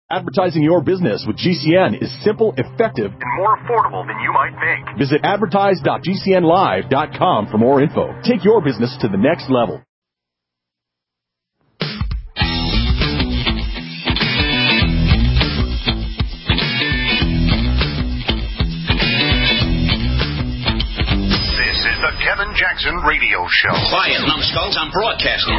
Advertising your business with GCN is simple, effective, and more affordable than you might think. Visit advertise.gcnlive.com for more info. Take your business to the next level. This is the Kevin Jackson Radio Show. Quiet, numbskulls, I'm broadcasting.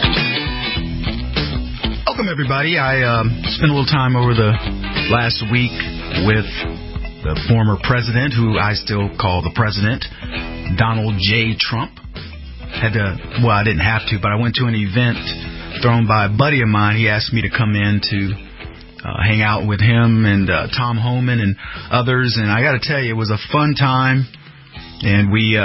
Welcome, everybody. I spent a little time over the last week with the former president, who I still call the president, Donald J. Trump. I didn't have to, but I went to an event thrown by a buddy of mine. He asked me to come in to hang out with him and Tom Homan and others, and I got to tell you, it was a fun time. And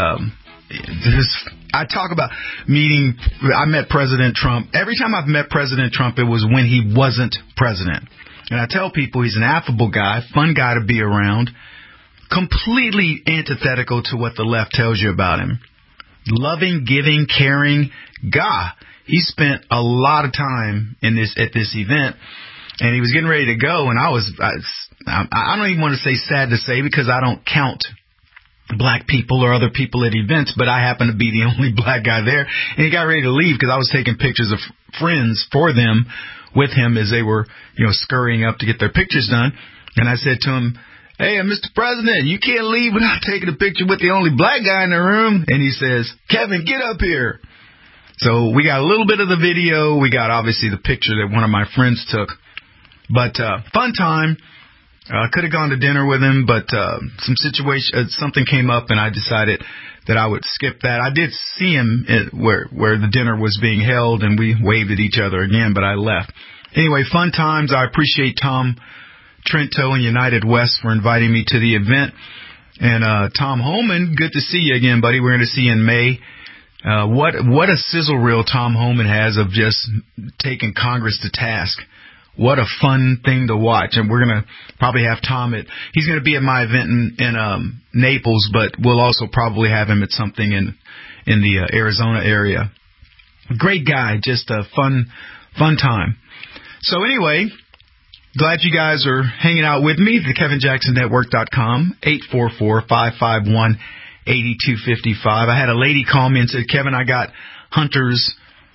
I talk about meeting. I met President Trump. Every time I've met President Trump, it was when he wasn't president. And I tell people he's an affable guy, fun guy to be around, completely antithetical to what the left tells you about him. Loving, giving, caring guy. He spent a lot of time at this event, and he was getting ready to go. And I don't even want to say sad to say, because I don't count black people or other people at events, but I happen to be the only black guy there. And he got ready to leave because I was taking pictures of friends for them with him as they were, scurrying up to get their pictures done. And I said to him, "Hey, Mr. President, you can't leave without taking a picture with the only black guy in the room." And he says, "Kevin, get up here." So we got a little bit of the video. We got obviously the picture that one of my friends took. But fun time. Could have gone to dinner with him, but something came up, and I decided that I would skip that. I did see him where the dinner was being held, and we waved at each other again, but I left. Anyway, fun times. I appreciate Tom Trento and United West for inviting me to the event. And Tom Homan, good to see you again, buddy. We're going to see you in May. What a sizzle reel Tom Homan has of just taking Congress to task. What a fun thing to watch. And we're going to probably have Tom he's going to be at my event in Naples, but we'll also probably have him at something in the Arizona area. Great guy. Just a fun time. So anyway, glad you guys are hanging out with me. The KevinJacksonNetwork.com, 844-551-8255. I had a lady call me and said, "Kevin, I got Hunter's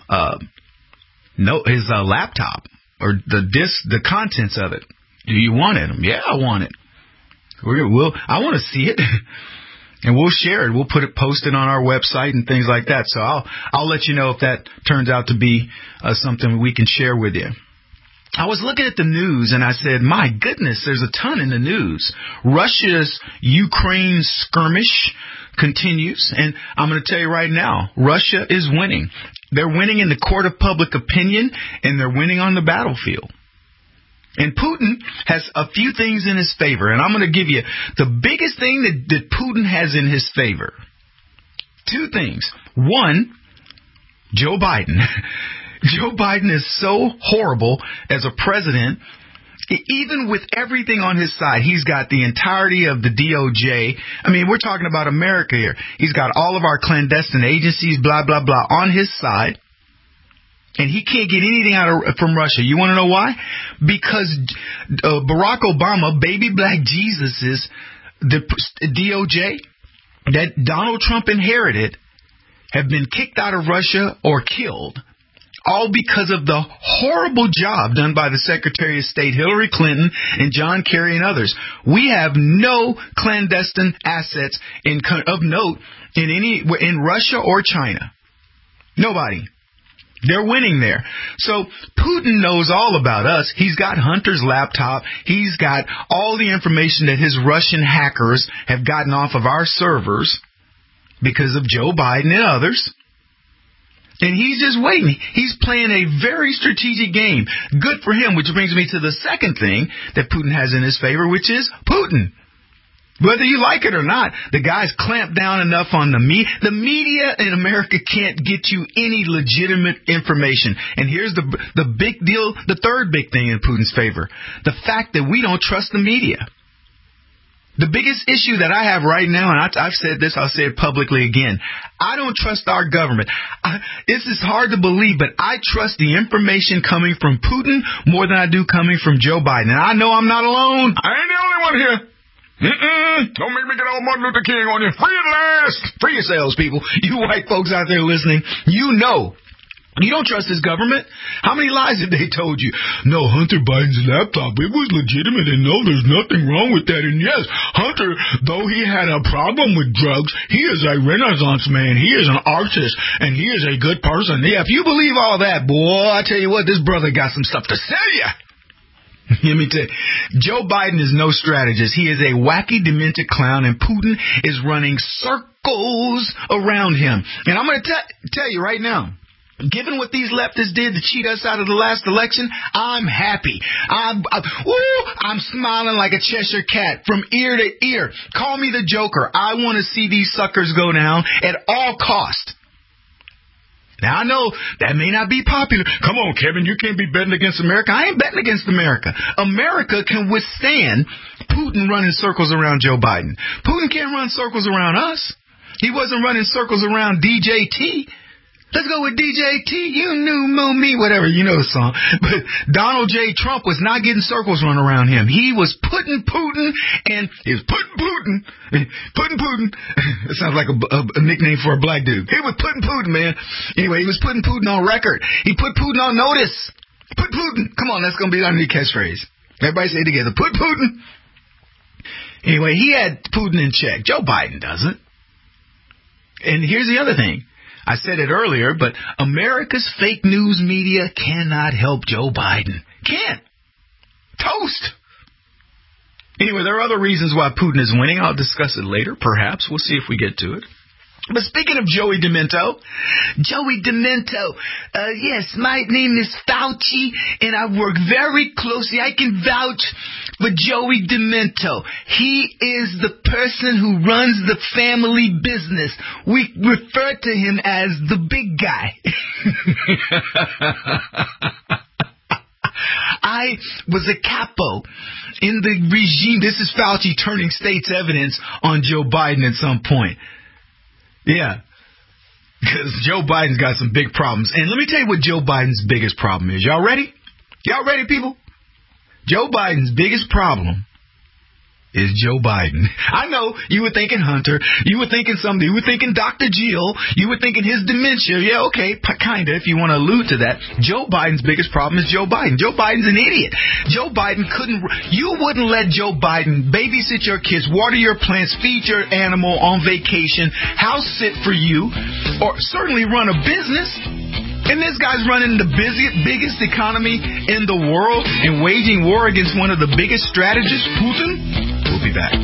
his laptop. Or the contents of it. Do you want it?" "Yeah, I want it." I want to see it, and we'll share it. We'll post it on our website and things like that. So I'll let you know if that turns out to be something we can share with you. I was looking at the news, and I said, my goodness, there's a ton in the news. Russia's Ukraine skirmish continues, and I'm going to tell you right now, Russia is winning. They're winning in the court of public opinion, and they're winning on the battlefield. And Putin has a few things in his favor, and I'm going to give you the biggest thing that Putin has in his favor. Two things. One, Joe Biden. Joe Biden is so horrible as a president. Even with everything on his side, he's got the entirety of the DOJ. I mean, we're talking about America here. He's got all of our clandestine agencies, blah, blah, blah, on his side. And he can't get anything from Russia. You want to know why? Because Barack Obama, baby black Jesus, the DOJ that Donald Trump inherited have been kicked out of Russia or killed. All because of the horrible job done by the Secretary of State Hillary Clinton and John Kerry and others. We have no clandestine assets of note in Russia or China. Nobody. They're winning there. So Putin knows all about us. He's got Hunter's laptop. He's got all the information that his Russian hackers have gotten off of our servers because of Joe Biden and others. And he's just waiting. He's playing a very strategic game. Good for him, which brings me to the second thing that Putin has in his favor, which is Putin. Whether you like it or not, the guy's clamped down enough on the media. The media in America can't get you any legitimate information. And here's the big deal, the third big thing in Putin's favor. The fact that we don't trust the media. The biggest issue that I have right now, and I've said this, I'll say it publicly again, I don't trust our government. This is hard to believe, but I trust the information coming from Putin more than I do coming from Joe Biden. And I know I'm not alone. I ain't the only one here. Don't make me get all Martin Luther King on you. Free at last. Free yourselves, people. You white folks out there listening, you know. You don't trust his government. How many lies have they told you? No, Hunter Biden's laptop, it was legitimate, and no, there's nothing wrong with that. And yes, Hunter, though he had a problem with drugs, he is a Renaissance man. He is an artist, and he is a good person. Yeah, if you believe all that, boy, I tell you what, this brother got some stuff to sell you. Let me tell you, Joe Biden is no strategist. He is a wacky, demented clown, and Putin is running circles around him. And I'm going to tell you right now, given what these leftists did to cheat us out of the last election, I'm happy. I'm smiling like a Cheshire cat from ear to ear. Call me the Joker. I want to see these suckers go down at all cost. Now, I know that may not be popular. Come on, Kevin, you can't be betting against America. I ain't betting against America. America can withstand Putin running circles around Joe Biden. Putin can't run circles around us. He wasn't running circles around DJT. Let's go with DJT. You knew me, whatever. You know the song. But Donald J. Trump was not getting circles run around him. He was putting Putin, and he was putting Putin. It sounds like a nickname for a black dude. He was putting Putin, man. Anyway, he was putting Putin on record. He put Putin on notice. Put Putin. Come on, that's going to be our new catchphrase. Everybody say it together. Put Putin. Anyway, he had Putin in check. Joe Biden doesn't. And here's the other thing. I said it earlier, but America's fake news media cannot help Joe Biden. Can't. Toast. Anyway, there are other reasons why Putin is winning. I'll discuss it later, perhaps. We'll see if we get to it. But speaking of Joey Demento, yes, my name is Fauci, and I work very closely. I can vouch for Joey Demento. He is the person who runs the family business. We refer to him as the big guy. I was a capo in the regime. This is Fauci turning state's evidence on Joe Biden at some point. Yeah, because Joe Biden's got some big problems. And let me tell you what Joe Biden's biggest problem is. Y'all ready? Y'all ready, people? Joe Biden's biggest problem is Joe Biden. I know you were thinking Hunter. You were thinking somebody. You were thinking Dr. Jill. You were thinking his dementia. Yeah, okay, kind of, if you want to allude to that. Joe Biden's biggest problem is Joe Biden. Joe Biden's an idiot. Joe Biden you wouldn't let Joe Biden babysit your kids, water your plants, feed your animal on vacation, house sit for you, or certainly run a business. And this guy's running the biggest economy in the world and waging war against one of the biggest strategists, Putin. We'll be back.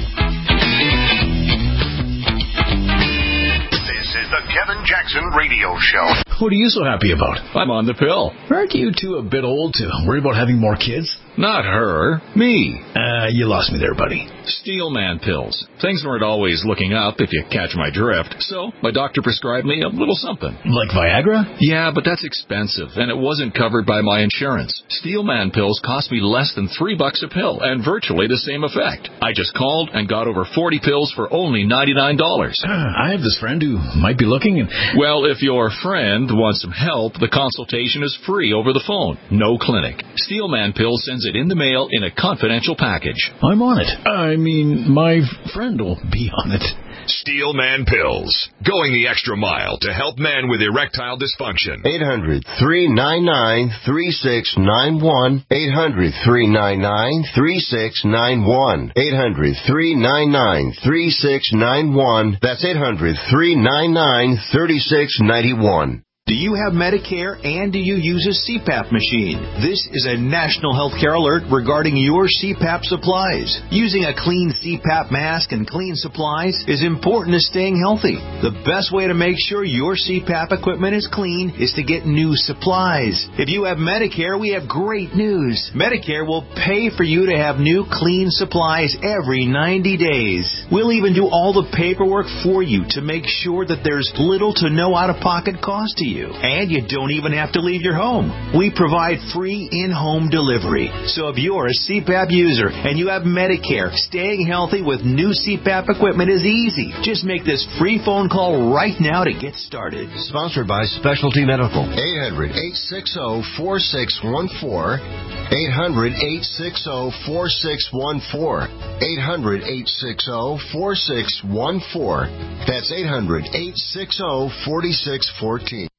This is the Kevin Jackson Radio Show. What are you so happy about? I'm on the pill. Aren't you two a bit old to worry about having more kids? Not her. Me. You lost me there, buddy. Steelman pills. Things weren't always looking up, if you catch my drift. So, my doctor prescribed me a little something. Like Viagra? Yeah, but that's expensive, and it wasn't covered by my insurance. Steelman pills cost me less than $3 a pill, and virtually the same effect. I just called and got over 40 pills for only $99. I have this friend who might be looking and... Well, if your friend wants some help, the consultation is free over the phone. No clinic. Steelman Pills sends it in the mail in a confidential package. I'm on it. I mean, my friend will be on it. Steelman Pills. Going the extra mile to help men with erectile dysfunction. 800-399-3691. 800-399-3691. 800-399-3691. That's 800-399-3691. Do you have Medicare and do you use a CPAP machine? This is a national healthcare alert regarding your CPAP supplies. Using a clean CPAP mask and clean supplies is important to staying healthy. The best way to make sure your CPAP equipment is clean is to get new supplies. If you have Medicare, we have great news. Medicare will pay for you to have new clean supplies every 90 days. We'll even do all the paperwork for you to make sure that there's little to no out-of-pocket cost to you. you. And you don't even have to leave your home. We provide free in-home delivery. So if you're a CPAP user and you have Medicare, staying healthy with new CPAP equipment is easy. Just make this free phone call right now to get started. Sponsored by Specialty Medical. 800-860-4614. 800-860-4614. 800-860-4614. That's 800-860-4614.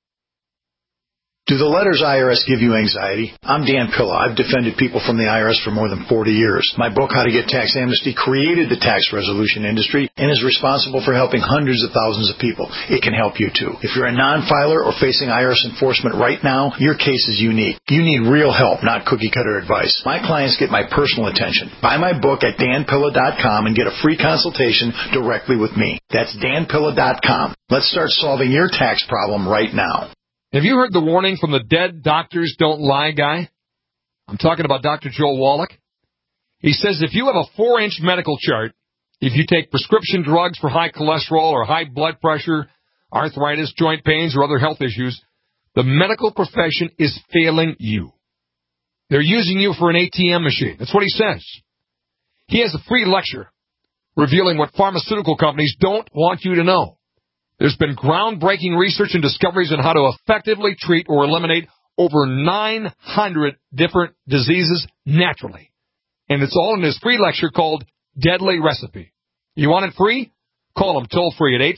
Do the letters IRS give you anxiety? I'm Dan Pilla. I've defended people from the IRS for more than 40 years. My book, How to Get Tax Amnesty, created the tax resolution industry and is responsible for helping hundreds of thousands of people. It can help you too. If you're a non-filer or facing IRS enforcement right now, your case is unique. You need real help, not cookie-cutter advice. My clients get my personal attention. Buy my book at danpilla.com and get a free consultation directly with me. That's danpilla.com. Let's start solving your tax problem right now. Have you heard the warning from the dead doctors don't lie guy? I'm talking about Dr. Joel Wallach. He says if you have a 4-inch medical chart, if you take prescription drugs for high cholesterol or high blood pressure, arthritis, joint pains, or other health issues, the medical profession is failing you. They're using you for an ATM machine. That's what he says. He has a free lecture revealing what pharmaceutical companies don't want you to know. There's been groundbreaking research and discoveries on how to effectively treat or eliminate over 900 different diseases naturally. And it's all in his free lecture called Deadly Recipe. You want it free? Call him toll free at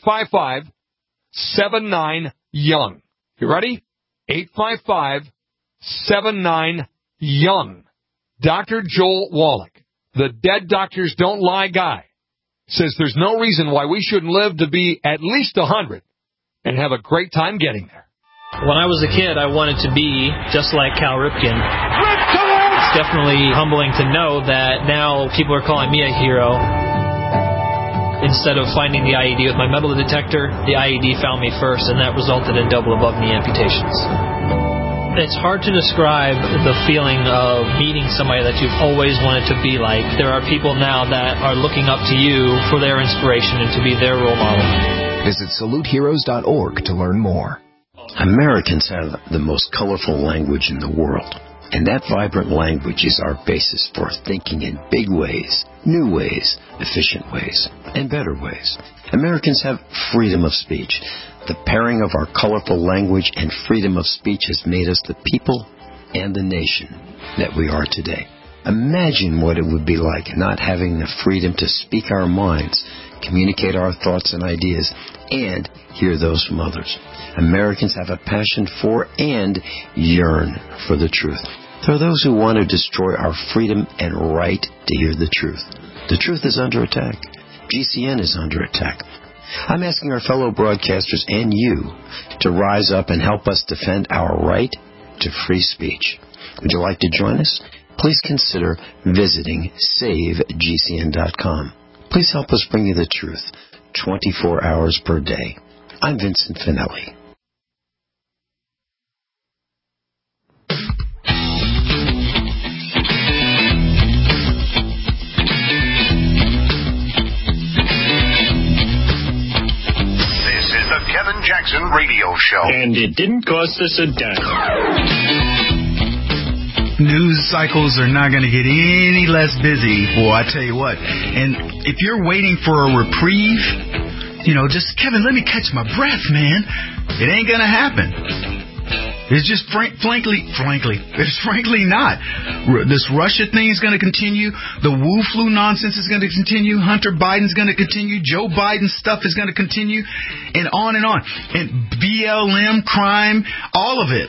855-79-YOUNG. You ready? 855-79-YOUNG. Dr. Joel Wallach, the Dead Doctors Don't Lie guy, says there's no reason why we shouldn't live to be at least 100 and have a great time getting there. When I was a kid, I wanted to be just like Cal Ripken. It's definitely humbling to know that now people are calling me a hero. Instead of finding the IED with my metal detector, the IED found me first, and that resulted in double above-knee amputations. It's hard to describe the feeling of meeting somebody that you've always wanted to be like. There are people now that are looking up to you for their inspiration and to be their role model. Visit SaluteHeroes.org to learn more. Americans have the most colorful language in the world. And that vibrant language is our basis for thinking in big ways, new ways, efficient ways, and better ways. Americans have freedom of speech. The pairing of our colorful language and freedom of speech has made us the people and the nation that we are today. Imagine what it would be like not having the freedom to speak our minds, communicate our thoughts and ideas, and hear those from others. Americans have a passion for and yearn for the truth. There are those who want to destroy our freedom and right to hear the truth. The truth is under attack. GCN is under attack. I'm asking our fellow broadcasters and you to rise up and help us defend our right to free speech. Would you like to join us? Please consider visiting SaveGCN.com. Please help us bring you the truth 24 hours per day. I'm Vincent Finelli. Kevin Jackson Radio Show. And it didn't cost us a dime. News cycles are not going to get any less busy. Boy, I tell you what. And if you're waiting for a reprieve, just, Kevin, let me catch my breath, man. It ain't going to happen. It's just frankly not. This Russia thing is going to continue. The Wu flu nonsense is going to continue. Hunter Biden's going to continue. Joe Biden's stuff is going to continue. And on and on. And BLM, crime, all of it.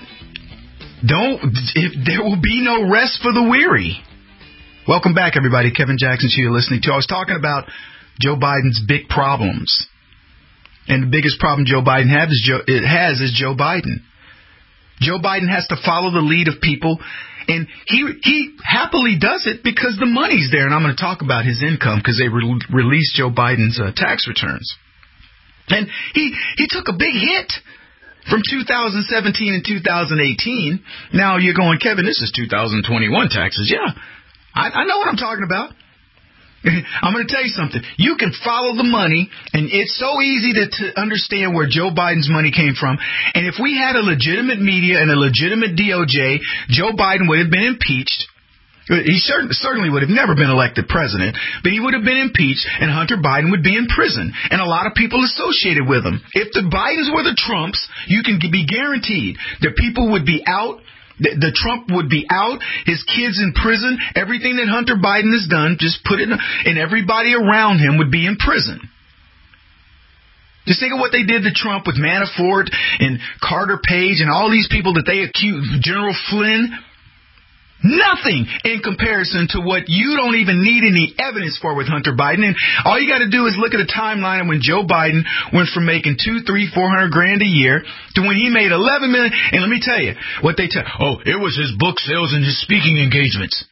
There will be no rest for the weary. Welcome back, everybody. Kevin Jackson, who you're listening to. I was talking about Joe Biden's big problems. And the biggest problem Joe Biden has is Joe Biden. Joe Biden has to follow the lead of people, and he happily does it because the money's there. And I'm going to talk about his income because they released Joe Biden's tax returns. And he took a big hit from 2017 and 2018. Now you're going, Kevin, this is 2021 taxes. Yeah, I know what I'm talking about. I'm going to tell you something. You can follow the money, and it's so easy to understand where Joe Biden's money came from. And if we had a legitimate media and a legitimate DOJ, Joe Biden would have been impeached. He certainly would have never been elected president, but he would have been impeached, and Hunter Biden would be in prison, and a lot of people associated with him. If the Bidens were the Trumps, you can be guaranteed that people would be out. The Trump would be out, his kids in prison, everything that Hunter Biden has done, just put it in, and everybody around him would be in prison. Just think of what they did to Trump with Manafort and Carter Page and all these people that they accused, General Flynn. Nothing in comparison to what you don't even need any evidence for with Hunter Biden. And all you got to do is look at a timeline of when Joe Biden went from making $200,000, $300,000, $400,000 a year to when he made $11 million. And let me tell you what they tell. Oh, it was his book sales and his speaking engagements.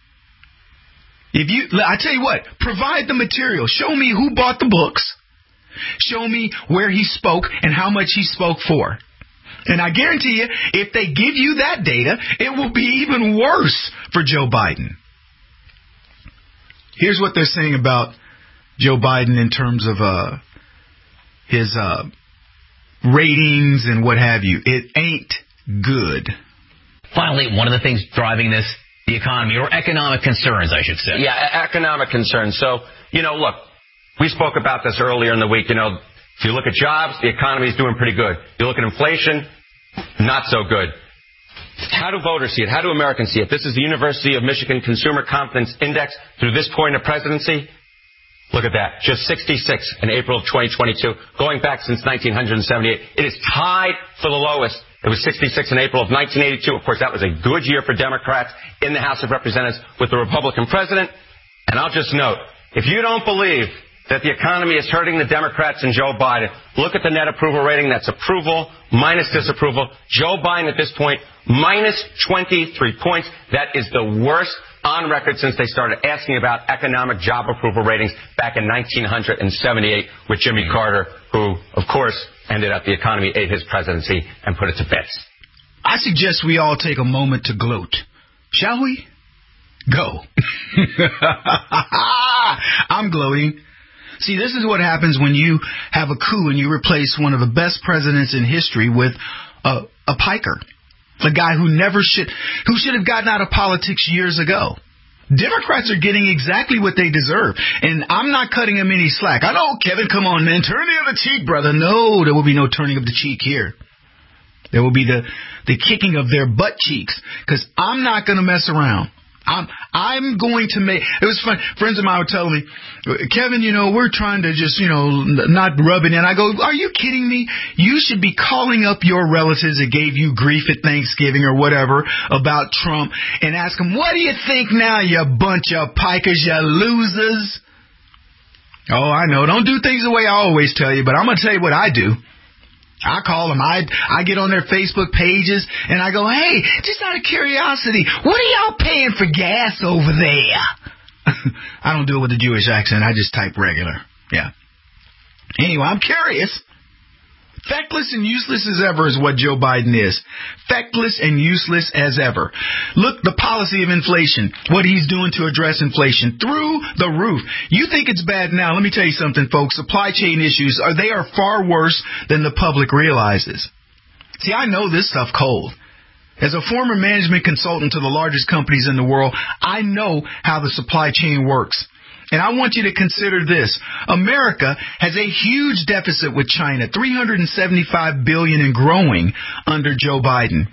I tell you what, provide the material. Show me who bought the books. Show me where he spoke and how much he spoke for. And I guarantee you, if they give you that data, it will be even worse for Joe Biden. Here's what they're saying about Joe Biden in terms of his ratings and what have you. It ain't good. Finally, one of the things driving this, the economy, or economic concerns, I should say. Yeah, economic concerns. So, look, we spoke about this earlier in the week. If you look at jobs, the economy is doing pretty good. You look at inflation, not so good. How do voters see it? How do Americans see it? This is the University of Michigan Consumer Confidence Index through this point of presidency. Look at that. Just 66 in April of 2022. Going back since 1978. It is tied for the lowest. It was 66 in April of 1982. Of course, that was a good year for Democrats in the House of Representatives with the Republican president. And I'll just note, if you don't believe that the economy is hurting the Democrats and Joe Biden, look at the net approval rating. That's approval minus disapproval. Joe Biden at this point, minus 23 points. That is the worst on record since they started asking about economic job approval ratings back in 1978 with Jimmy Carter, who, of course, ended up the economy ate his presidency and put it to bits. I suggest we all take a moment to gloat. Shall we? Go. I'm gloating. See, this is what happens when you have a coup and you replace one of the best presidents in history with a piker, a guy who should have gotten out of politics years ago. Democrats are getting exactly what they deserve, and I'm not cutting them any slack. I know, Kevin, come on, man, turn the other cheek, brother. No, there will be no turning of the cheek here. There will be the kicking of their butt cheeks, because I'm not going to mess around. I'm going to make... It was fun. Friends of mine were telling me, Kevin, we're trying to just, not rub it in. I go, are you kidding me? You should be calling up your relatives that gave you grief at Thanksgiving or whatever about Trump and ask them, what do you think now, you bunch of pikers, you losers? Oh, I know. Don't do things the way I always tell you, but I'm going to tell you what I do. I call them. I get on their Facebook pages and I go, hey, just out of curiosity, what are y'all paying for gas over there? I don't do it with a Jewish accent. I just type regular. Yeah. Anyway, I'm curious. Feckless and useless as ever is what Joe Biden is. Feckless and useless as ever. Look, the policy of inflation, what he's doing to address inflation through the roof. You think it's bad now. Let me tell you something, folks. Supply chain issues, they are far worse than the public realizes. See, I know this stuff cold. As a former management consultant to the largest companies in the world, I know how the supply chain works. And I want you to consider this. America has a huge deficit with China, $375 billion and growing under Joe Biden.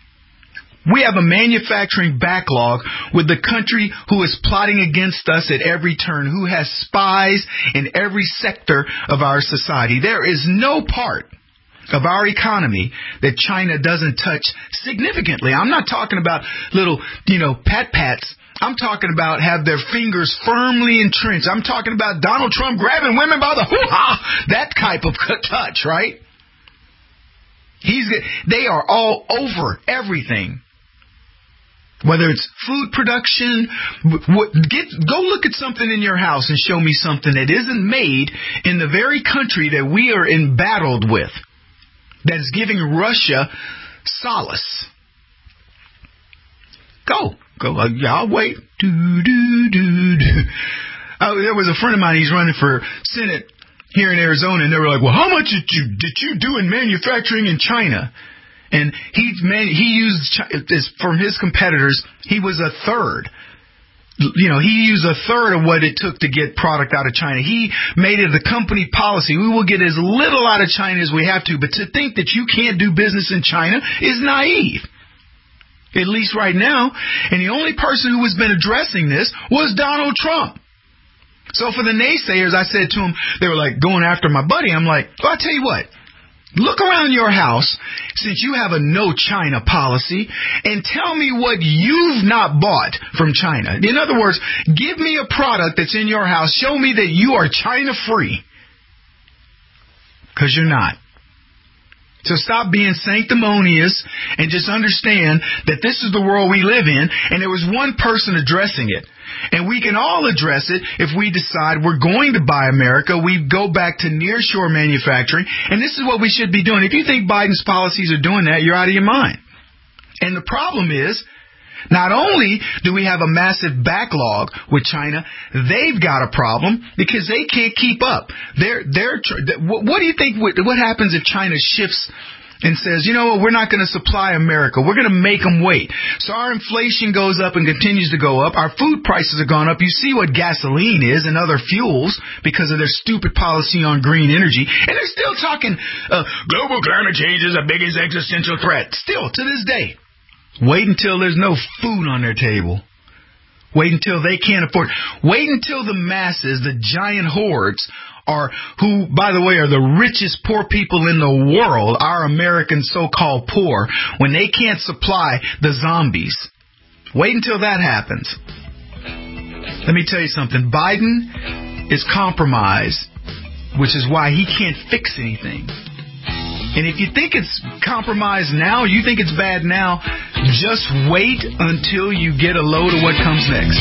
We have a manufacturing backlog with the country who is plotting against us at every turn, who has spies in every sector of our society. There is no part of our economy that China doesn't touch significantly. I'm not talking about little, pat-pats. I'm talking about have their fingers firmly entrenched. I'm talking about Donald Trump grabbing women by the hoo-ha, that type of touch, right? They are all over everything. Whether it's food production, go look at something in your house and show me something that isn't made in the very country that we are embattled with, that is giving Russia solace. Go. I'll wait. There was a friend of mine, he's running for Senate here in Arizona, and they were like, well, how much did you do in manufacturing in China? And he used, from his competitors, he was a third. You know, he used a third of what it took to get product out of China. He made it the company policy. We will get as little out of China as we have to, but to think that you can't do business in China is naive. At least right now. And the only person who has been addressing this was Donald Trump. So for the naysayers, I said to them, they were like going after my buddy. I'm like, well, I'll tell you what. Look around your house, since you have a no China policy, and tell me what you've not bought from China. In other words, give me a product that's in your house. Show me that you are China-free. Because you're not. So stop being sanctimonious and just understand that this is the world we live in, and there was one person addressing it. And we can all address it if we decide we're going to buy America. We go back to nearshore manufacturing, and this is what we should be doing. If you think Biden's policies are doing that, you're out of your mind. And the problem is, not only do we have a massive backlog with China, they've got a problem because they can't keep up. What do you think? What happens if China shifts and says, you know what, we're not going to supply America. We're going to make them wait. So our inflation goes up and continues to go up. Our food prices have gone up. You see what gasoline is and other fuels because of their stupid policy on green energy. And they're still talking global climate change is the biggest existential threat. Still, to this day. Wait until there's no food on their table. Wait until they can't afford. Wait until the masses, the giant hordes, who, by the way, are the richest poor people in the world, our American so-called poor, when they can't supply the zombies. Wait until that happens. Let me tell you something. Biden is compromised, which is why he can't fix anything. And if you think it's compromised now, you think it's bad now, just wait until you get a load of what comes next.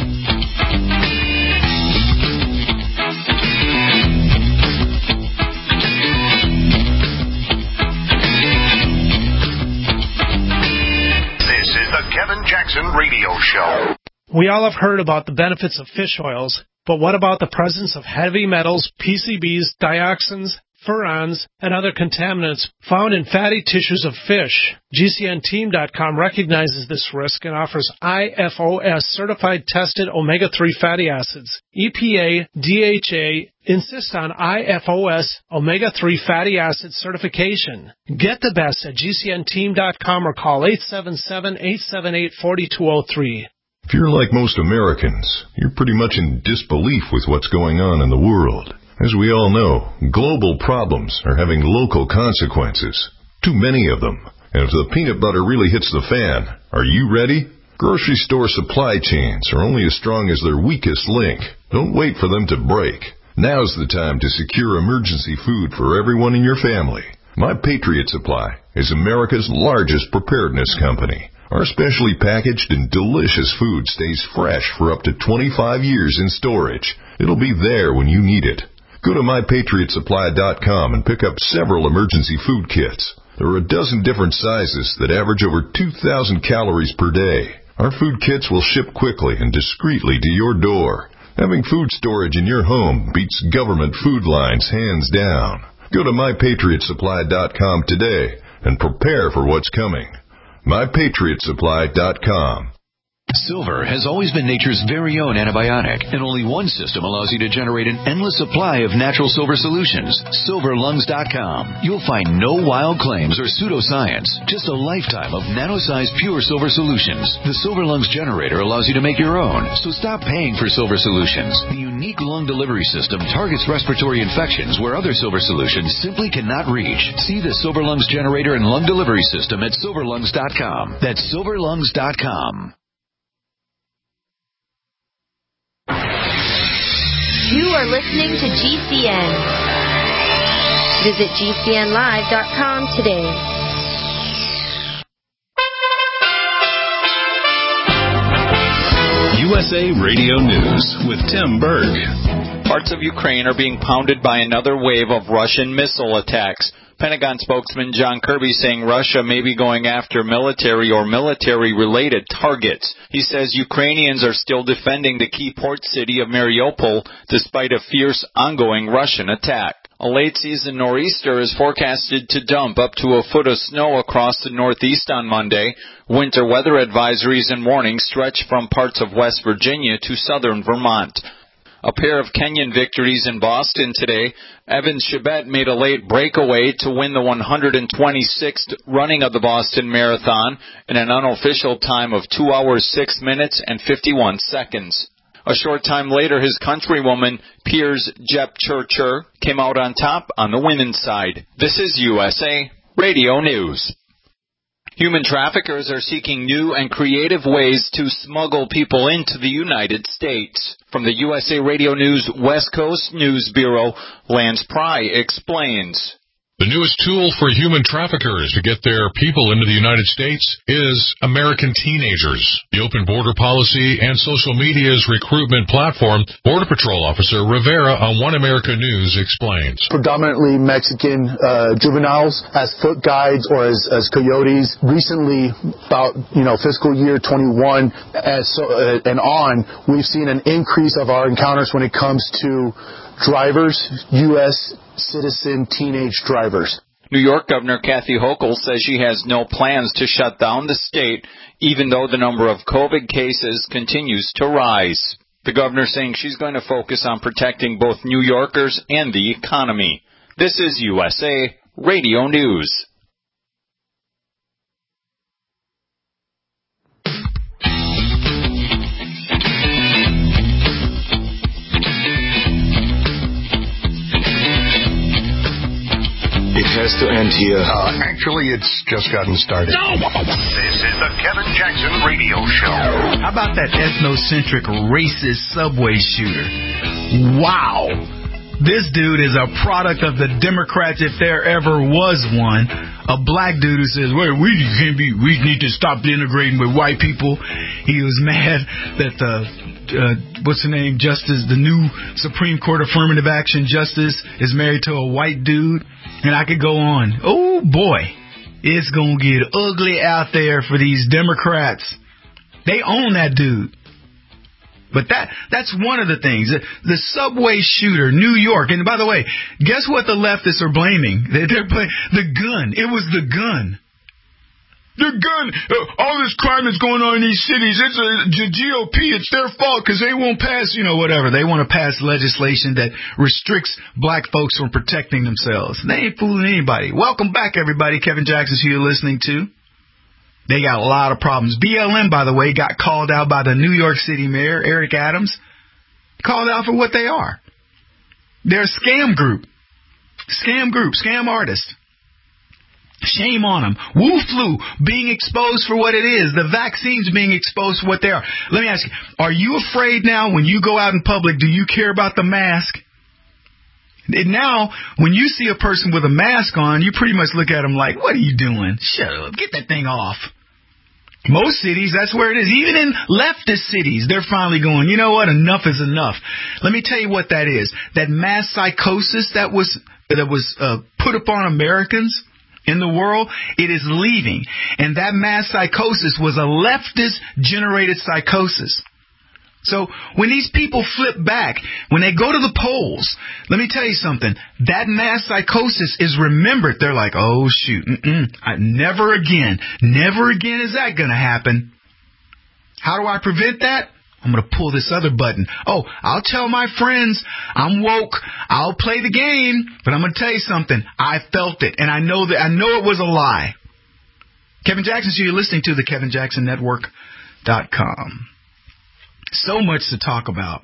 This is the Kevin Jackson Radio Show. We all have heard about the benefits of fish oils, but what about the presence of heavy metals, PCBs, dioxins, furans, and other contaminants found in fatty tissues of fish? GCNteam.com recognizes this risk and offers IFOS certified tested omega-3 fatty acids. EPA, DHA insist on IFOS omega-3 fatty acid certification. Get the best at GCNteam.com or call 877-878-4203. If you're like most Americans, you're pretty much in disbelief with what's going on in the world. As we all know, global problems are having local consequences. Too many of them. And if the peanut butter really hits the fan, are you ready? Grocery store supply chains are only as strong as their weakest link. Don't wait for them to break. Now's the time to secure emergency food for everyone in your family. My Patriot Supply is America's largest preparedness company. Our specially packaged and delicious food stays fresh for up to 25 years in storage. It'll be there when you need it. Go to MyPatriotSupply.com and pick up several emergency food kits. There are a dozen different sizes that average over 2,000 calories per day. Our food kits will ship quickly and discreetly to your door. Having food storage in your home beats government food lines hands down. Go to MyPatriotSupply.com today and prepare for what's coming. MyPatriotSupply.com. Silver has always been nature's very own antibiotic, and only one system allows you to generate an endless supply of natural silver solutions. SilverLungs.com. You'll find no wild claims or pseudoscience, just a lifetime of nano-sized pure silver solutions. The Silver Lungs generator allows you to make your own, so stop paying for silver solutions. The unique lung delivery system targets respiratory infections where other silver solutions simply cannot reach. See the Silver Lungs generator and lung delivery system at SilverLungs.com. That's SilverLungs.com. You are listening to GCN. Visit GCNlive.com today. USA Radio News with Tim Berg. Parts of Ukraine are being pounded by another wave of Russian missile attacks. Pentagon spokesman John Kirby saying Russia may be going after military or military-related targets. He says Ukrainians are still defending the key port city of Mariupol despite a fierce ongoing Russian attack. A late-season nor'easter is forecasted to dump up to a foot of snow across the Northeast on Monday. Winter weather advisories and warnings stretch from parts of West Virginia to southern Vermont. A pair of Kenyan victories in Boston today. Evan Chibet made a late breakaway to win the 126th running of the Boston Marathon in an unofficial time of 2 hours, 6 minutes, and 51 seconds. A short time later, his countrywoman, Piers Jepchirchir, came out on top on the women's side. This is USA Radio News. Human traffickers are seeking new and creative ways to smuggle people into the United States. From the USA Radio News West Coast News Bureau, Lance Pry explains. The newest tool for human traffickers to get their people into the United States is American Teenagers. The open border policy and social media's recruitment platform, Border Patrol Officer Rivera on One America News explains. Predominantly Mexican juveniles as foot guides or as coyotes. Recently, about fiscal year 21 and on, we've seen an increase of our encounters when it comes to drivers, U.S. citizen teenage drivers. New York Governor Kathy Hochul says she has no plans to shut down the state, even though the number of COVID cases continues to rise. The governor saying she's going to focus on protecting both New Yorkers and the economy. This is USA Radio News. It has to end here. Actually, it's just gotten started. This is the Kevin Jackson Radio Show. How about that ethnocentric racist subway shooter? Wow. This dude is a product of the Democrats, if there ever was one. A black dude who says, well, we need to stop integrating with white people. He was mad that what's the name, the new Supreme Court Affirmative Action Justice is married to a white dude. And I could go on. Oh, boy. It's going to get ugly out there for these Democrats. They own that dude. But that's one of the things. The subway shooter, New York. And by the way, guess what the leftists are blaming? They're blaming the gun. It was the gun. The gun, all this crime that's going on in these cities, it's the GOP, it's their fault because they won't pass, whatever. They want to pass legislation that restricts black folks from protecting themselves. They ain't fooling anybody. Welcome back, everybody. Kevin Jackson, who you're listening to. They got a lot of problems. BLM, by the way, got called out by the New York City mayor, Eric Adams. Called out for what they are. They're a scam group, scam artist. Shame on them. Wu flu being exposed for what it is. The vaccines being exposed for what they are. Let me ask you, are you afraid now when you go out in public, do you care about the mask? And now, when you see a person with a mask on, you pretty much look at them like, what are you doing? Shut up. Get that thing off. Most cities, that's where it is. Even in leftist cities, they're finally going, you know what? Enough is enough. Let me tell you what that is. That mass psychosis that was put upon Americans in the world, it is leaving. And that mass psychosis was a leftist-generated psychosis. So when these people flip back, when they go to the polls, let me tell you something. That mass psychosis is remembered. They're like, oh, shoot, never again. Never again is that going to happen. How do I prevent that? I'm going to pull this other button. Oh, I'll tell my friends I'm woke. I'll play the game, but I'm going to tell you something. I felt it, and I know it was a lie. Kevin Jackson, so you're listening to the KevinJacksonNetwork.com. So much to talk about.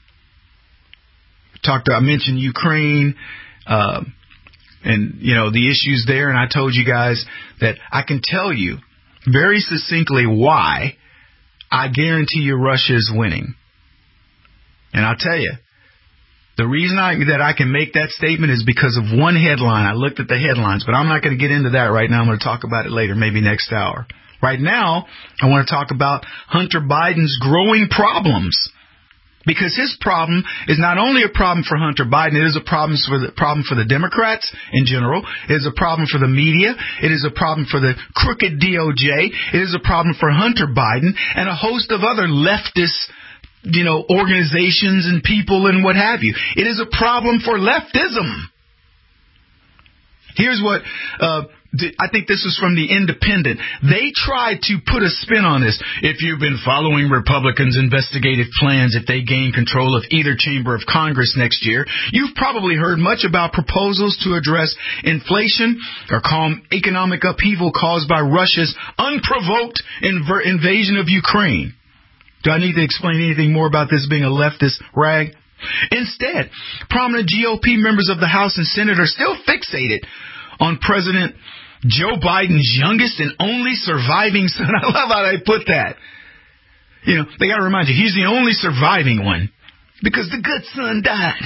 I mentioned Ukraine, and the issues there, and I told you guys that I can tell you very succinctly why I guarantee you Russia is winning. And I'll tell you, the reason that I can make that statement is because of one headline. I looked at the headlines, but I'm not going to get into that right now. I'm going to talk about it later, maybe next hour. Right now, I want to talk about Hunter Biden's growing problems. Because his problem is not only a problem for Hunter Biden, it is a problem for the Democrats in general. It is a problem for the media. It is a problem for the crooked DOJ. It is a problem for Hunter Biden and a host of other leftist, organizations and people and what have you. It is a problem for leftism. Here's what I think this is from The Independent. They tried to put a spin on this. If you've been following Republicans' investigative plans if they gain control of either chamber of Congress next year, you've probably heard much about proposals to address inflation or calm economic upheaval caused by Russia's unprovoked invasion of Ukraine. Do I need to explain anything more about this being a leftist rag? Instead, prominent GOP members of the House and Senate are still fixated on President Joe Biden's youngest and only surviving son. I love how they put that. They got to remind you, he's the only surviving one because the good son died.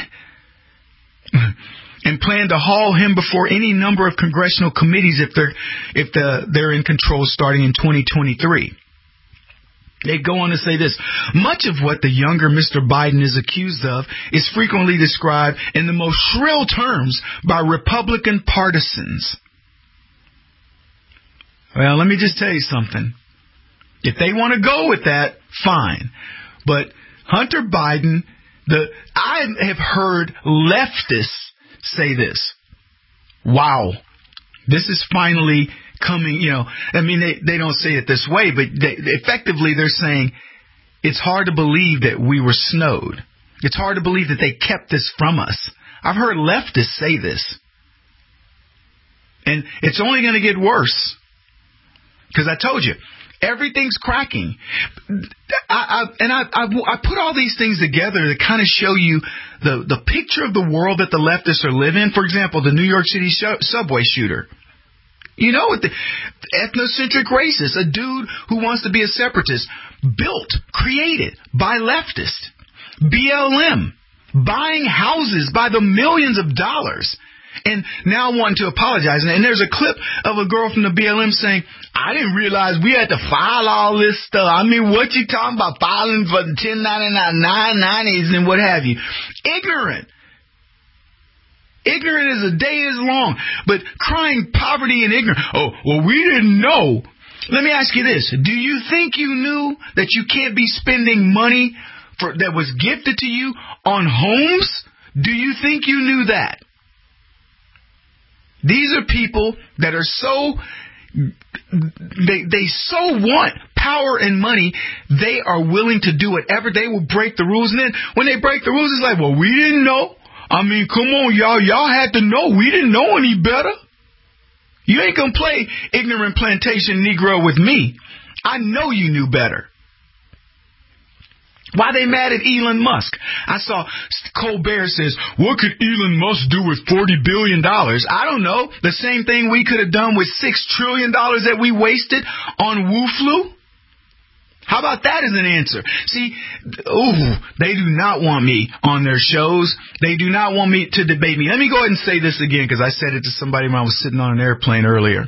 And plan to haul him before any number of congressional committees if they're in control starting in 2023. They go on to say this. Much of what the younger Mr. Biden is accused of is frequently described in the most shrill terms by Republican partisans. Well, let me just tell you something. If they want to go with that, fine. But Hunter Biden, I have heard leftists say this. Wow, this is finally coming, they don't say it this way, but effectively they're saying it's hard to believe that we were snowed. It's hard to believe that they kept this from us. I've heard leftists say this. And it's only going to get worse. Because I told you, everything's cracking. I put all these things together to kind of show you the picture of the world that the leftists are living in. For example, the New York City subway shooter. The ethnocentric racist, a dude who wants to be a separatist, created by leftists. BLM, buying houses by the millions of dollars. And now wanting to apologize. And there's a clip of a girl from the BLM saying, I didn't realize we had to file all this stuff. I mean, what you talking about filing for the 1099, 990s and what have you? Ignorant as a day is long, but crying poverty and ignorance. Oh, well, we didn't know. Let me ask you this. Do you think you knew that you can't be spending money that was gifted to you on homes? Do you think you knew that? These are people that are they so want power and money, they are willing to do whatever. They will break the rules. And then when they break the rules, it's like, well, we didn't know. I mean, come on, y'all. Y'all had to know. We didn't know any better. You ain't going to play ignorant plantation Negro with me. I know you knew better. Why they mad at Elon Musk? I saw Colbert says, what could Elon Musk do with $40 billion? I don't know. The same thing we could have done with $6 trillion that we wasted on Wu-Flu? How about that as an answer? See, they do not want me on their shows. They do not want me to debate me. Let me go ahead and say this again because I said it to somebody when I was sitting on an airplane earlier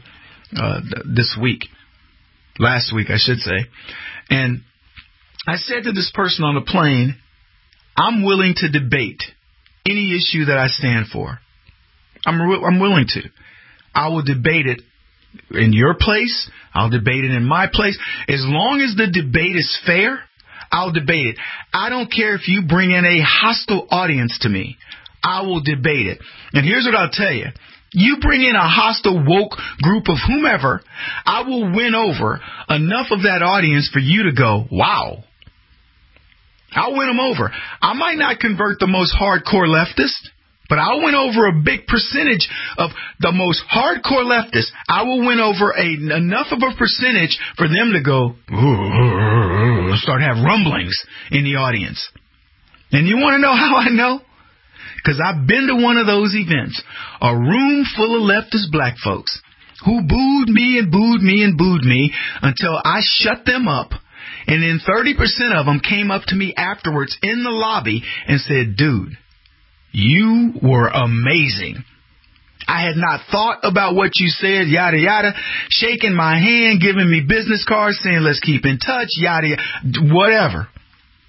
last week, I should say. And I said to this person on the plane, I'm willing to debate any issue that I stand for. I'm willing to. I will debate it in your place. I'll debate it in my place. As long as the debate is fair, I'll debate it. I don't care if you bring in a hostile audience to me. I will debate it. And here's what I'll tell you. You bring in a hostile woke group of whomever, I will win over enough of that audience for you to go, wow. I'll win them over. I might not convert the most hardcore leftist, but I'll win over a big percentage of the most hardcore leftists. I will win over enough of a percentage for them to go, start have rumblings in the audience. And you want to know how I know? Because I've been to one of those events, a room full of leftist black folks who booed me and booed me and booed me until I shut them up. And then 30% of them came up to me afterwards in the lobby and said, dude, you were amazing. I had not thought about what you said, yada, yada, shaking my hand, giving me business cards, saying let's keep in touch, yada, yada, whatever.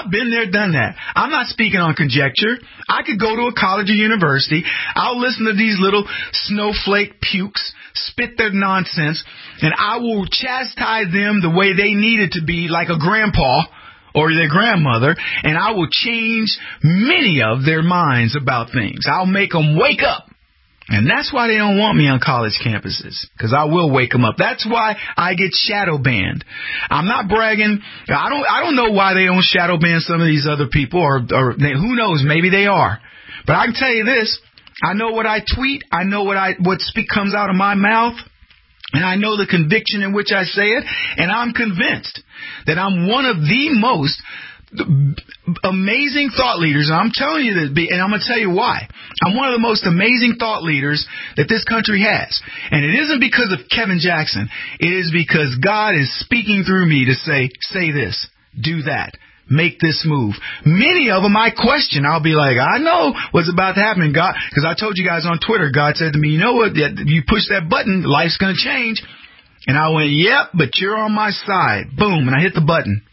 I've been there, done that. I'm not speaking on conjecture. I could go to a college or university. I'll listen to these little snowflake pukes spit their nonsense, and I will chastise them the way they needed to be, like a grandpa or their grandmother, and I will change many of their minds about things. I'll make them wake up. And that's why they don't want me on college campuses, because I will wake them up. That's why I get shadow banned. I'm not bragging. I don't know why they don't shadow ban some of these other people, or who knows, maybe they are. But I can tell you this. I know what I tweet. I know what comes out of my mouth. And I know the conviction in which I say it. And I'm convinced that I'm one of the most amazing thought leaders. And I'm telling you that, and I'm going to tell you why. I'm one of the most amazing thought leaders that this country has. And it isn't because of Kevin Jackson. It is because God is speaking through me to say this, do that, make this move. Many of them I question. I'll be like, I know what's about to happen, God, because I told you guys on Twitter, God said to me, you know what, you push that button, life's going to change. And I went, yep, but you're on my side. Boom, and I hit the button.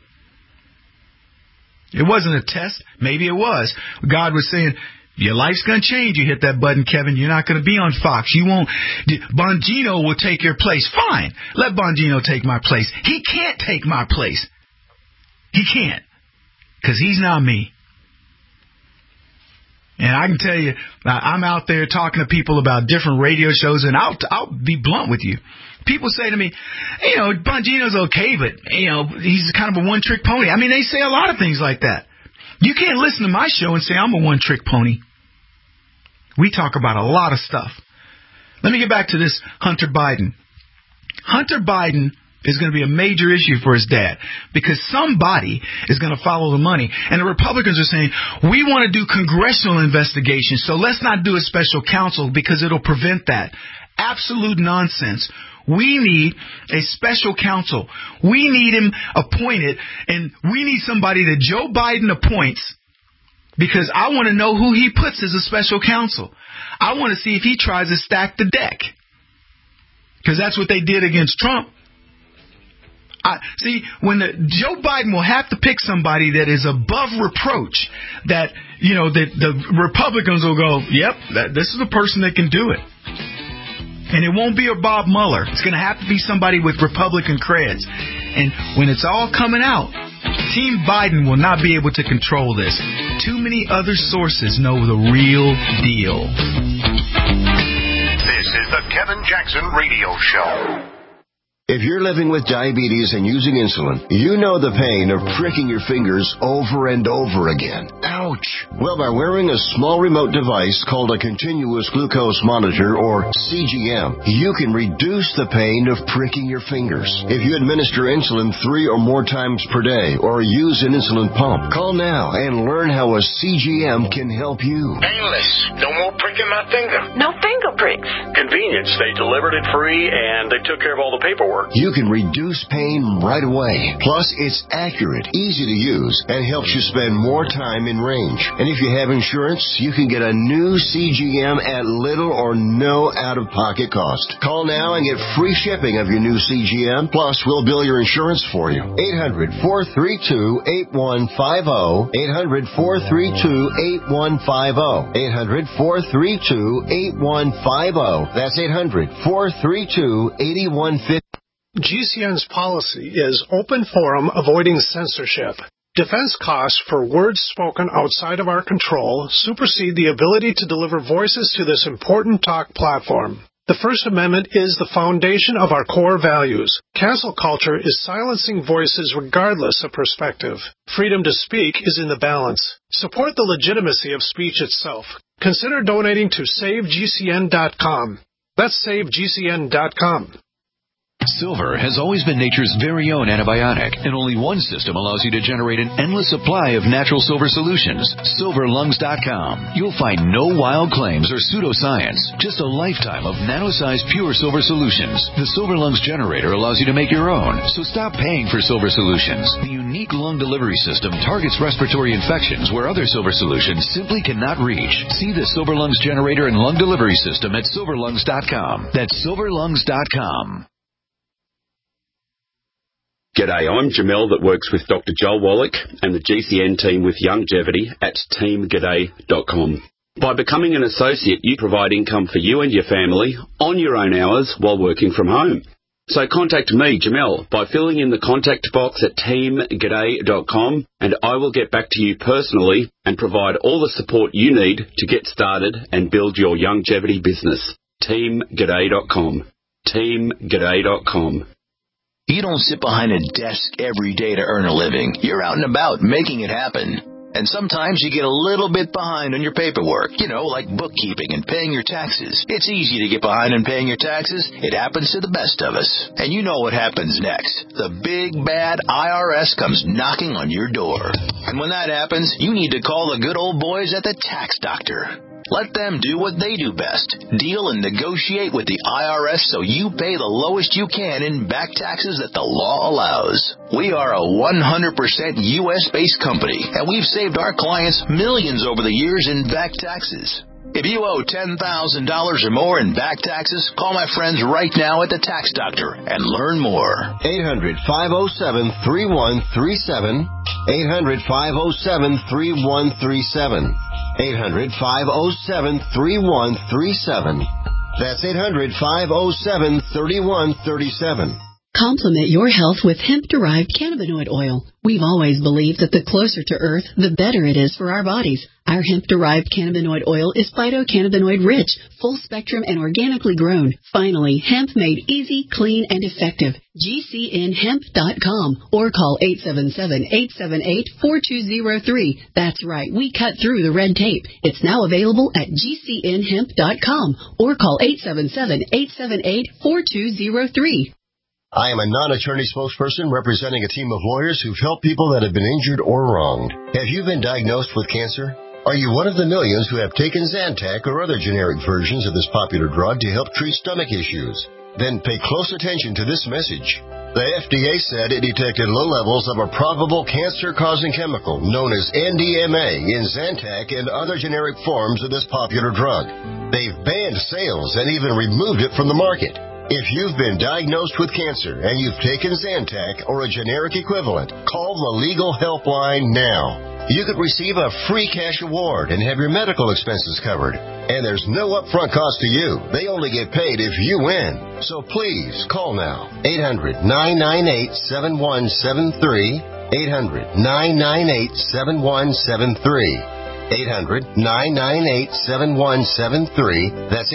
It wasn't a test. Maybe it was. God was saying, your life's going to change. You hit that button, Kevin. You're not going to be on Fox. You won't. Bongino will take your place. Fine. Let Bongino take my place. He can't take my place. He can't. Because he's not me. And I can tell you, I'm out there talking to people about different radio shows, and I'll be blunt with you. People say to me, Bongino's okay, but, he's kind of a one-trick pony. I mean, they say a lot of things like that. You can't listen to my show and say I'm a one-trick pony. We talk about a lot of stuff. Let me get back to this Hunter Biden. Hunter Biden is going to be a major issue for his dad, because somebody is going to follow the money. And the Republicans are saying, we want to do congressional investigations, so let's not do a special counsel because it'll prevent that. Absolute nonsense. We need a special counsel. We need him appointed, and we need somebody that Joe Biden appoints, because I want to know who he puts as a special counsel. I want to see if he tries to stack the deck, because that's what they did against Trump. Joe Biden will have to pick somebody that is above reproach, that the Republicans will go, yep, this is the person that can do it. And it won't be a Bob Mueller. It's going to have to be somebody with Republican creds. And when it's all coming out, Team Biden will not be able to control this. Too many other sources know the real deal. This is the Kevin Jackson Radio Show. If you're living with diabetes and using insulin, you know the pain of pricking your fingers over and over again. Ouch! Well, by wearing a small remote device called a continuous glucose monitor, or CGM, you can reduce the pain of pricking your fingers. If you administer insulin 3 or more times per day or use an insulin pump, call now and learn how a CGM can help you. Painless. No more pricking my finger. No finger pricks. Convenience. They delivered it free and they took care of all the paperwork. You can reduce pain right away. Plus, it's accurate, easy to use, and helps you spend more time in range. And if you have insurance, you can get a new CGM at little or no out-of-pocket cost. Call now and get free shipping of your new CGM. Plus, we'll bill your insurance for you. 800-432-8150. 800-432-8150. 800-432-8150. That's 800-432-8150. GCN's policy is open forum, avoiding censorship. Defense costs for words spoken outside of our control supersede the ability to deliver voices to this important talk platform. The First Amendment is the foundation of our core values. Cancel culture is silencing voices regardless of perspective. Freedom to speak is in the balance. Support the legitimacy of speech itself. Consider donating to SaveGCN.com. That's SaveGCN.com. Silver has always been nature's very own antibiotic, and only one system allows you to generate an endless supply of natural silver solutions. SilverLungs.com. You'll find no wild claims or pseudoscience, just a lifetime of nano-sized pure silver solutions. The Silver Lungs generator allows you to make your own, so stop paying for silver solutions. The unique lung delivery system targets respiratory infections where other silver solutions simply cannot reach. See the Silver Lungs generator and lung delivery system at SilverLungs.com. That's SilverLungs.com. G'day, I'm Jamel that works with Dr. Joel Wallach and the GCN team with Longevity at teamg'day.com. By becoming an associate, you provide income for you and your family on your own hours while working from home. So contact me, Jamel, by filling in the contact box at teamg'day.com, and I will get back to you personally and provide all the support you need to get started and build your longevity business. teamg'day.com. teamg'day.com. You don't sit behind a desk every day to earn a living. You're out and about making it happen. And sometimes you get a little bit behind on your paperwork, like bookkeeping and paying your taxes. It's easy to get behind on paying your taxes. It happens to the best of us. And you know what happens next. The big, bad IRS comes knocking on your door. And when that happens, you need to call the good old boys at the Tax Doctor. Let them do what they do best. Deal and negotiate with the IRS so you pay the lowest you can in back taxes that the law allows. We are a 100% U.S.-based company, and we've saved our clients millions over the years in back taxes. If you owe $10,000 or more in back taxes, call my friends right now at the Tax Doctor and learn more. 800-507-3137. 800-507-3137. 800-507-3137. That's 800-507-3137. Complement your health with hemp-derived cannabinoid oil. We've always believed that the closer to Earth, the better it is for our bodies. Our hemp-derived cannabinoid oil is phytocannabinoid-rich, full-spectrum, and organically grown. Finally, hemp made easy, clean, and effective. GCNhemp.com or call 877-878-4203. That's right, we cut through the red tape. It's now available at GCNhemp.com or call 877-878-4203. I am a non-attorney spokesperson representing a team of lawyers who've helped people that have been injured or wronged. Have you been diagnosed with cancer? Are you one of the millions who have taken Zantac or other generic versions of this popular drug to help treat stomach issues? Then pay close attention to this message. The FDA said it detected low levels of a probable cancer-causing chemical known as NDMA in Zantac and other generic forms of this popular drug. They've banned sales and even removed it from the market. If you've been diagnosed with cancer and you've taken Zantac or a generic equivalent, call the legal helpline now. You could receive a free cash award and have your medical expenses covered. And there's no upfront cost to you. They only get paid if you win. So please call now. 800-998-7173. 800-998-7173. 800-998-7173. That's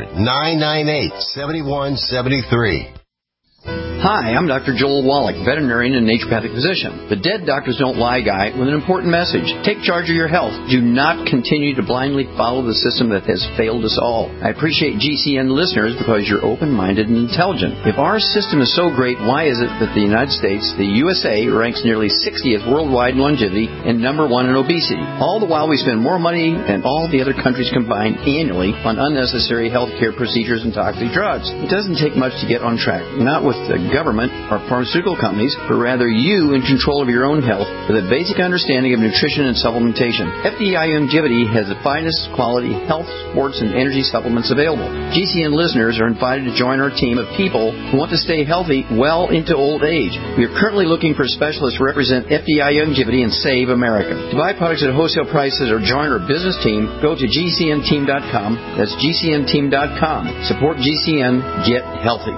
800-998-7173. Hi, I'm Dr. Joel Wallach, veterinarian and naturopathic physician. The Dead Doctors Don't Lie guy with an important message. Take charge of your health. Do not continue to blindly follow the system that has failed us all. I appreciate GCN listeners because you're open-minded and intelligent. If our system is so great, why is it that the United States, the USA, ranks nearly 60th worldwide in longevity and number 1 in obesity? All the while we spend more money than all the other countries combined annually on unnecessary healthcare procedures and toxic drugs. It doesn't take much to get on track. Not with the government or pharmaceutical companies, but rather you in control of your own health with a basic understanding of nutrition and supplementation. FDI Longevity has the finest quality health, sports, and energy supplements available. GCN listeners are invited to join our team of people who want to stay healthy well into old age. We are currently looking for specialists to represent FDI Longevity and Save America. To buy products at wholesale prices or join our business team, go to GCNteam.com. That's GCNteam.com. Support GCN. Get healthy.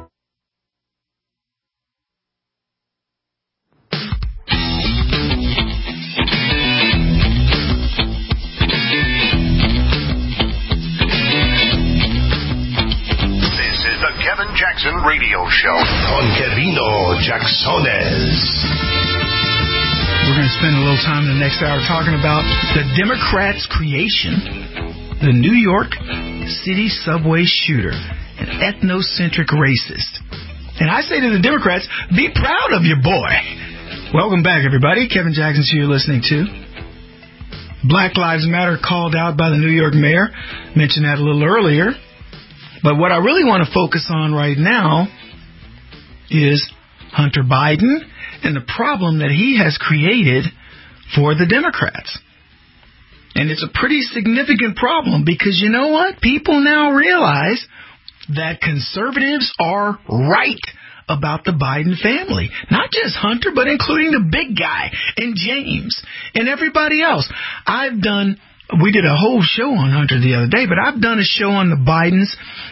Jackson Radio Show con Quirino Jacksones. We're going to spend a little time in the next hour talking about the Democrats' creation, the New York City subway shooter, an ethnocentric racist. And I say to the Democrats, be proud of your boy. Welcome back, everybody. Kevin Jackson, you're listening to. Black Lives Matter called out by the New York mayor. Mentioned that a little earlier. But what I really want to focus on right now is Hunter Biden and the problem that he has created for the Democrats. And it's a pretty significant problem because you know what? People now realize that conservatives are right about the Biden family. Not just Hunter, but including the big guy and James and everybody else. We did a whole show on Hunter the other day, but I've done a show on the Bidens,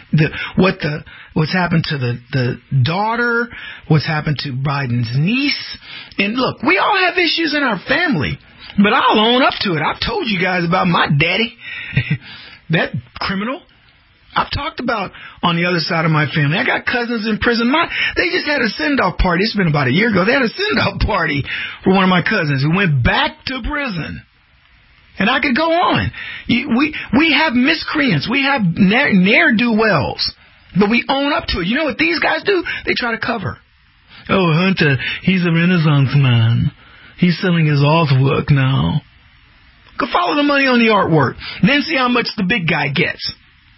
what's happened to the daughter, what's happened to Biden's niece. And look, we all have issues in our family, but I'll own up to it. I've told you guys about my daddy, that criminal. I've talked about on the other side of my family. I got cousins in prison. They just had a send-off party. It's been about a year ago. They had a send-off party for one of my cousins who went back to prison. And I could go on. We have miscreants. We have ne'er-do-wells. But we own up to it. You know what these guys do? They try to cover. Oh, Hunter, he's a Renaissance man. He's selling his artwork now. Go follow the money on the artwork. Then see how much the big guy gets.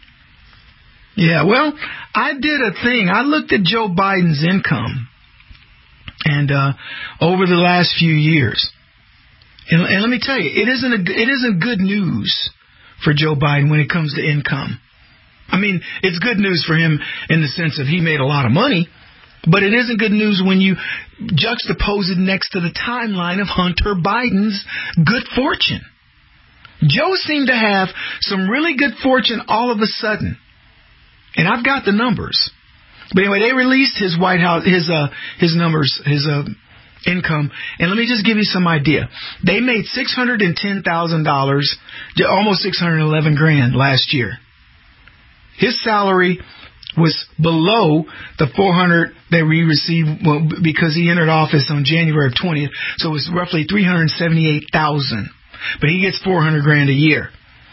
Yeah, well, I did a thing. I looked at Joe Biden's income and over the last few years. And let me tell you, it isn't good news for Joe Biden when it comes to income. I mean, it's good news for him in the sense that he made a lot of money, but it isn't good news when you juxtapose it next to the timeline of Hunter Biden's good fortune. Joe seemed to have some really good fortune all of a sudden. And I've got the numbers. But anyway, they released his White House, his numbers, his income. And let me just give you some idea. They made $610,000, almost $611,000 last year. His salary was below the $400 that we received because he entered office on January of 20th. So it was roughly $378,000. But he gets $400,000 a year.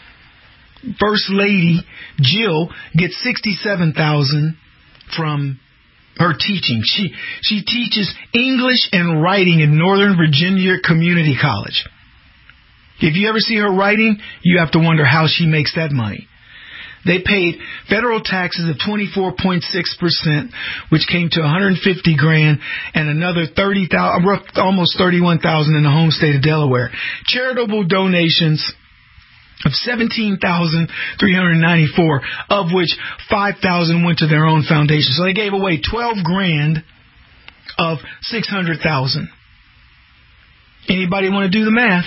First Lady Jill gets $67,000 from her teaching. She teaches English and writing in Northern Virginia Community College. If you ever see her writing, you have to wonder how she makes that money. They paid federal taxes of 24.6%, which came to $150,000, and another $30,000, almost $31,000 in the home state of Delaware. Charitable donations of $17,394, of which $5,000 went to their own foundation. So they gave away $12,000 of $600,000. Anybody want to do the math?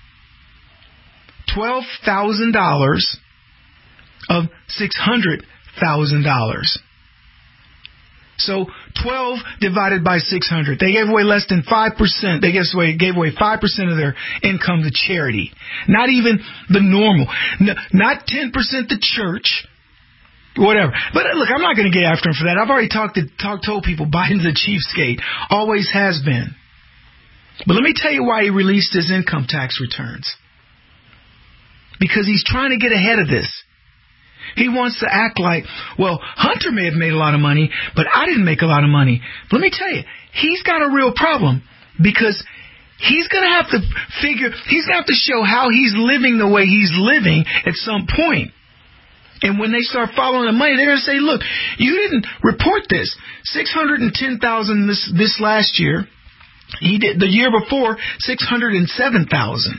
$12,000 of $600,000. So 12 divided by 600. They gave away less than 5%. They gave away 5% of their income to charity. Not even the normal. Not 10% to church. Whatever. But look, I'm not going to get after him for that. I've already told people Biden's a cheapskate. Always has been. But let me tell you why he released his income tax returns. Because he's trying to get ahead of this. He wants to act like, well, Hunter may have made a lot of money, but I didn't make a lot of money. But let me tell you, he's got a real problem because he's going to have to show how he's living the way he's living at some point. And when they start following the money, they're going to say, look, you didn't report this. $610,000 this last year. He did the year before, $607,000.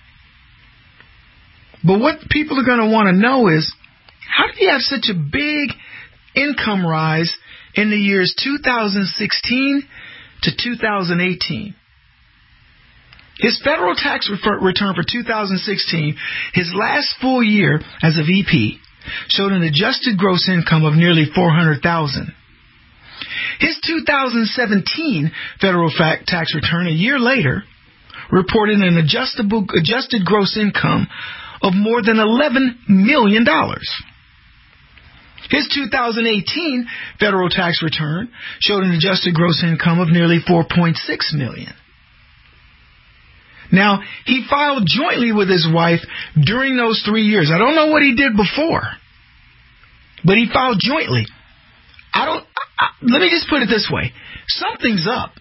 But what people are going to want to know is, how did he have such a big income rise in the years 2016 to 2018? His federal tax return for 2016, his last full year as a VP, showed an adjusted gross income of nearly $400,000. His 2017 federal tax return a year later reported an adjusted gross income of more than $11 million. His 2018 federal tax return showed an adjusted gross income of nearly $4.6 million. Now, he filed jointly with his wife during those 3 years. I don't know what he did before, but he filed jointly. Let me just put it this way. Something's up.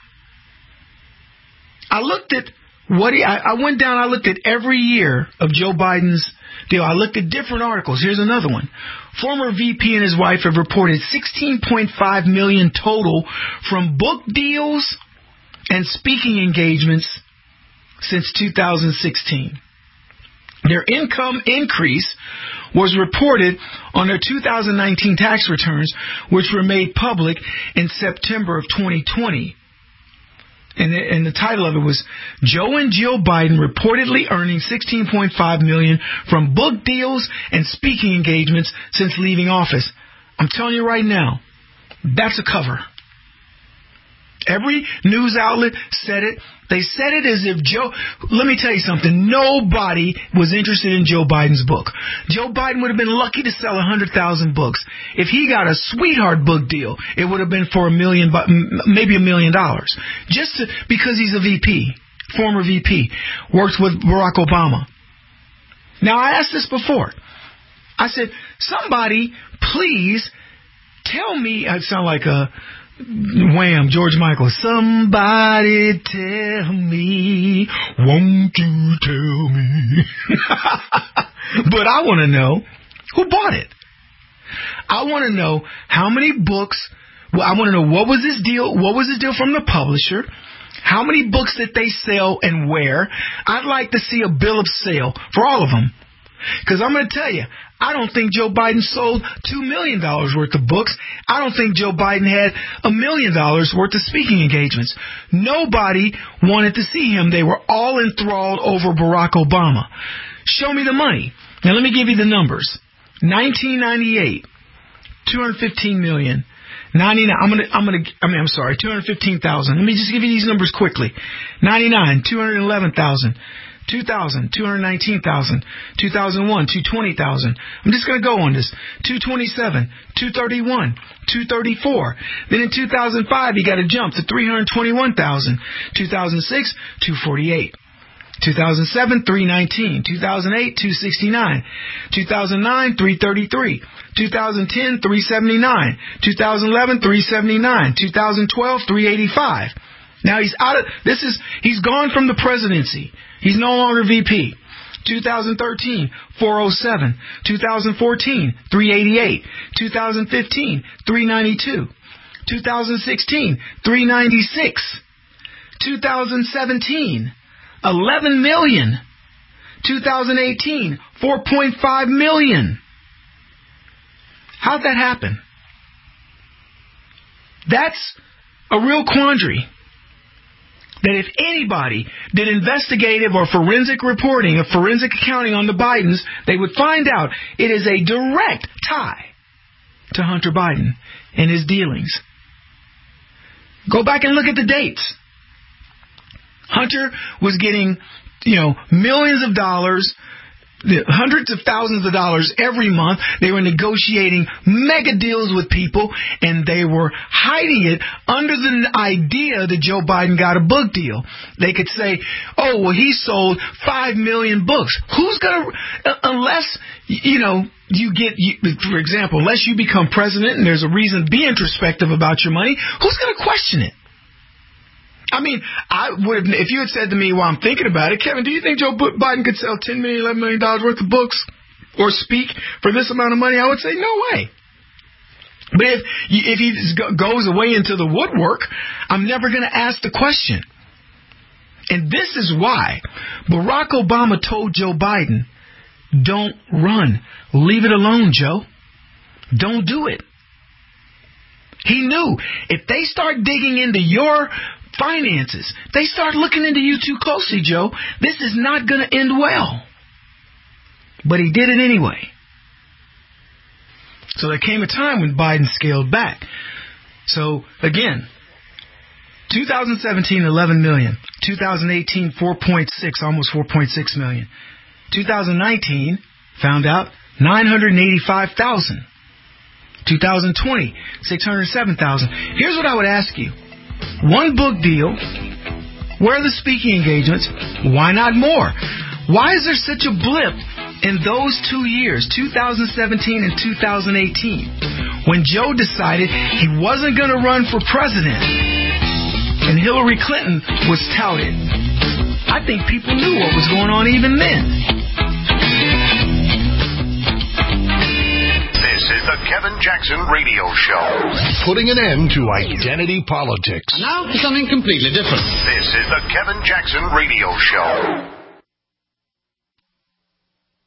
I looked at I went down, I looked at every year of Joe Biden's deal. I looked at different articles. Here's another one. Former VP and his wife have reported $16.5 million total from book deals and speaking engagements since 2016. Their income increase was reported on their 2019 tax returns, which were made public in September of 2020. And the title of it was Joe and Jill Biden reportedly earning $16.5 million from book deals and speaking engagements since leaving office. I'm telling you right now, that's a cover. Every news outlet said it. They said it as if Joe... Let me tell you something. Nobody was interested in Joe Biden's book. Joe Biden would have been lucky to sell 100,000 books. If he got a sweetheart book deal, it would have been for maybe $1 million. Because he's a VP, former VP, worked with Barack Obama. Now, I asked this before. I said, somebody, please tell me... I sound like a... Wham, George Michael. Somebody tell me, won't you tell me? But I want to know who bought it. I want to know how many books. Well, I want to know what was this deal? What was this deal from the publisher? How many books did they sell and where? I'd like to see a bill of sale for all of them. Because I'm going to tell you, I don't think Joe Biden sold $2 million worth of books. I don't think Joe Biden had $1 million worth of speaking engagements. Nobody wanted to see him. They were all enthralled over Barack Obama. Show me the money. Now let me give you the numbers. 1998, $215 million. 215,000. Let me just give you these numbers quickly. 99, 211,000. 2000, 219,000, 2001, 220,000. I'm just going to go on this. 227, 231, 234. Then in 2005, he got a jump to 321,000. 2006, 248. 2007, 319. 2008, 269. 2009, 333. 2010, 379. 2011, 379. 2012, 385. Now he's he's gone from the presidency. He's no longer VP. 2013, 407. 2014, 388. 2015, 392. 2016, 396. 2017, 11 million. 2018, 4.5 million. How'd that happen? That's a real quandary. That if anybody did investigative or forensic reporting or forensic accounting on the Bidens, they would find out it is a direct tie to Hunter Biden and his dealings. Go back and look at the dates. Hunter was getting, millions of dollars, hundreds of thousands of dollars every month. They were negotiating mega deals with people, and they were hiding it under the idea that Joe Biden got a book deal. They could say, oh, well, he sold 5 million books. Who's going to, unless, for example, unless you become president and there's a reason to be introspective about your money, who's going to question it? I mean, I would have, if you had said to me while I'm thinking about it, Kevin, do you think Joe Biden could sell $10 million, $11 million worth of books or speak for this amount of money? I would say no way. But if he goes away into the woodwork, I'm never going to ask the question. And this is why Barack Obama told Joe Biden, don't run. Leave it alone, Joe. Don't do it. He knew if they start digging into your finances, they start looking into you too closely, Joe, this is not going to end well. But he did it anyway. So there came a time when Biden scaled back. So again, 2017, 11 million. 2018, 4.6, almost 4.6 million. 2019, found out 985,000. 2020, 607,000. Here's what I would ask you. One book deal. Where are the speaking engagements? Why not more? Why is there such a blip in those 2 years, 2017 and 2018, when Joe decided he wasn't going to run for president and Hillary Clinton was touted? I think people knew what was going on even then. This is the Kevin Jackson Radio Show. Putting an end to identity politics. And now for something completely different. This is the Kevin Jackson Radio Show.